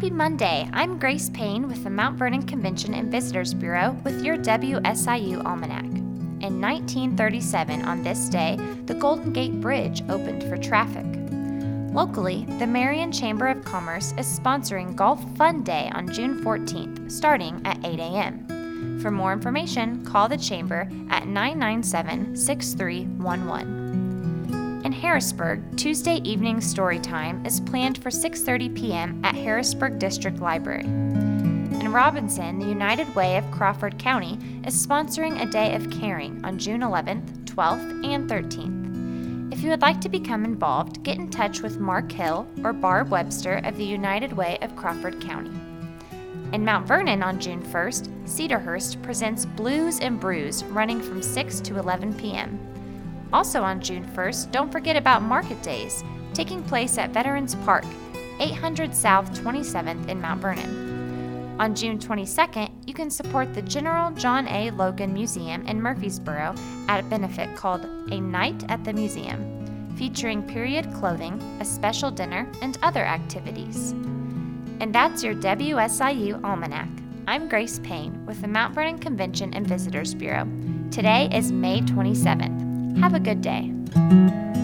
Happy Monday! I'm Grace Payne with the Mount Vernon Convention and Visitors Bureau with your WSIU Almanac. In 1937, on this day, the Golden Gate Bridge opened for traffic. Locally, the Marion Chamber of Commerce is sponsoring Golf Fun Day on June 14th, starting at 8 a.m. For more information, call the Chamber at 997-6311. In Harrisburg, Tuesday evening story time is planned for 6:30 p.m. at Harrisburg District Library. In Robinson, the United Way of Crawford County is sponsoring a Day of Caring on June 11th, 12th, and 13th. If you would like to become involved, get in touch with Mark Hill or Barb Webster of the United Way of Crawford County. In Mount Vernon on June 1st, Cedarhurst presents Blues and Brews running from 6 to 11 p.m. Also on June 1st, don't forget about Market Days, taking place at Veterans Park, 800 South 27th in Mount Vernon. On June 22nd, you can support the General John A. Logan Museum in Murfreesboro at a benefit called A Night at the Museum, featuring period clothing, a special dinner, and other activities. And that's your WSIU Almanac. I'm Grace Payne with the Mount Vernon Convention and Visitors Bureau. Today is May 27th. Have a good day.